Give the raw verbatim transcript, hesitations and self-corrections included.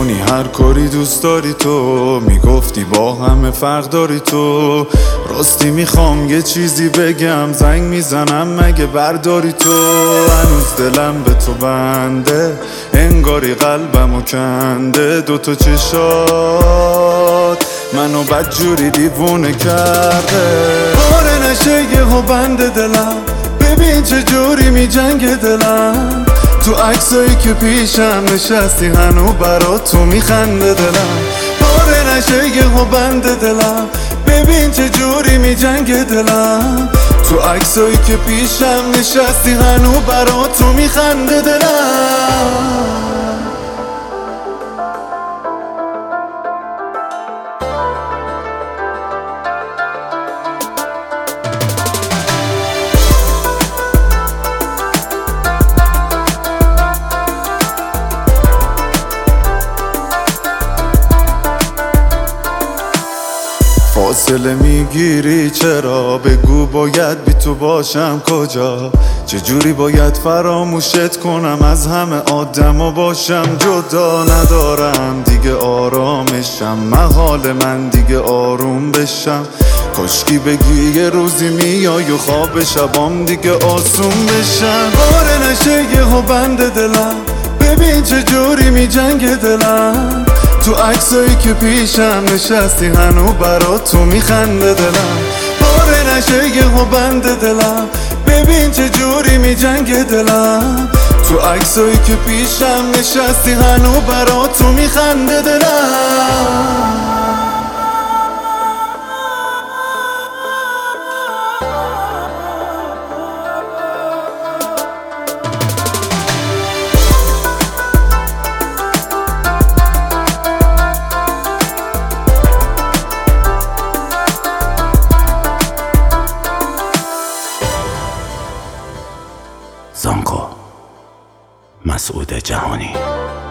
میکنی هر کاری دوست داری تو، میگفتی با همه فرق داری تو. راستی میخوام یه چیزی بگم، زنگ میزنم مگه برداری تو. هنوز دلم به تو بنده، انگاری قلبمو کنده. دوتا چشات منو بدجوری دیوونه کرده. باره نشه یه ها بنده دلم، ببین چه جوری می جنگ دلم. تو عکسایی که پیشم نشستی هنو برا تو میخنده دلم. باره نشه یه ها بنده دلم، ببین چه جوری می جنگ دلم. تو عکسایی که پیشم نشستی هنو برا تو میخنده دلم. فاصله میگیری چرا؟ بگو باید بی تو باشم کجا؟ چجوری باید فراموشت کنم؟ از همه آدما باشم جدا. ندارم دیگه آرامشم، محال من دیگه آروم بشم. کاشکی بگی یه روزی میای و خواب شبام دیگه آسون بشم. باره نشه یه ها بنده دلم، ببین چه جوری می جنگ دلم. تو عکسایی که پیشم نشستی هنو برا تو میخنده دلم. باره نشه یه ها بنده دلم، ببین چه جوری می جنگ دلم. تو عکسایی که پیشم نشستی هنو برا تو میخنده دلم. زانکو مسعود جهانی.